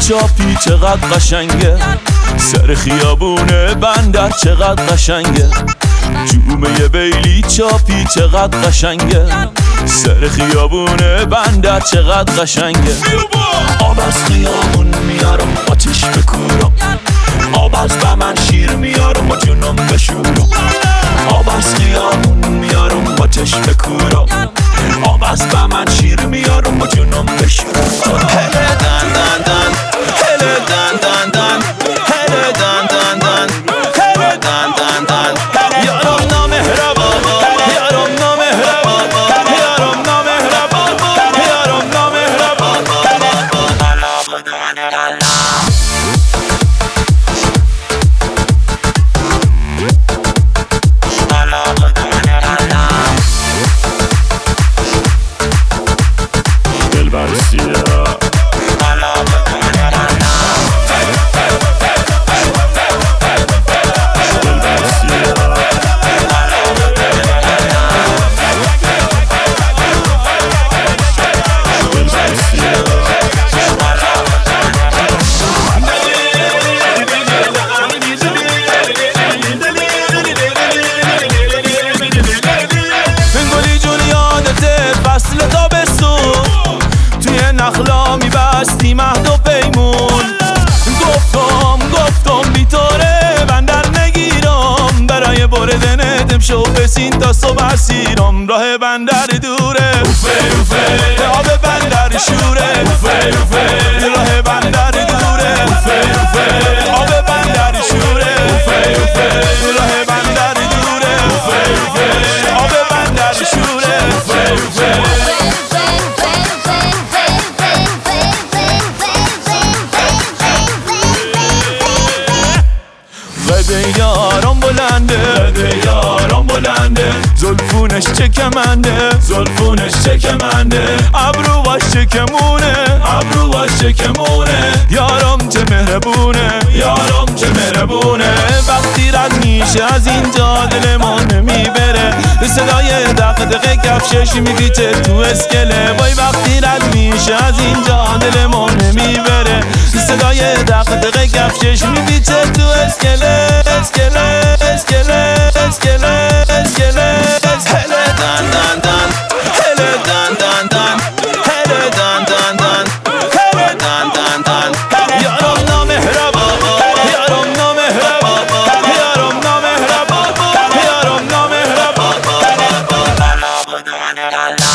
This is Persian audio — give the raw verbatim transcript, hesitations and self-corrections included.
چاپی چقدر قشنگه، سر خیابونه بندر چقدر قشنگه. جومه بیلی چاپی چقدر قشنگه، سر خیابونه بندر چقدر قشنگه. آب از خیابون میارم آتیش بکورم، آب از بمن شیر میارم و جونم بشورم. آب از خیابون میارم آتیش بکورم، آب از بمن شیر میارم و جونم بشورم. هله دن دن دن، هله دن دن دن، هله دن دن دن، هله دن دن دن. یارم نامهربان، یارم نامهربان، یارم نامهربان، یارم نامهربان. فصل تابستون توی نخلا میبستی مهد و پیمون. گفتم گفتم بیتاره بندر نگیرم، برای بردن دمشو بسین تا صبح سیرم. راه بندر دوره، اوفه اوفه آب بندر شوره، اوفه اوفه راه بندر دوره، اوفه اوفه آب بندر شوره، اوفه اوفه راه بندر دوره، اوفه اوفه آب بندر شوره، اوفه اوفه. قده یارم بلنده، قده یارم بلنده، زلفونش چکمنده، زلفونش چکمنده، ابروهاش چکمونه، ابروهاش چکمونه. یارم چه مهربونه، یارم چه مهربونه. وقتی رد میشه از اینجا دل ما نمیبره، صدای دغدغه کفشش میپیچه تو اسکله. وای وقتی رد میشه از اینجا دل ما نمیبره، صدای دغدغه کفشش میپیچه تو اسکله. اسکله اسکله اسکله اسکله. هله دن دن دن، هله دن دن دن، هله دن دن دن، هله دن دن دن. یارم نامهربان، یارم نامهربان، یارم نامهربان، یارم نامهربان.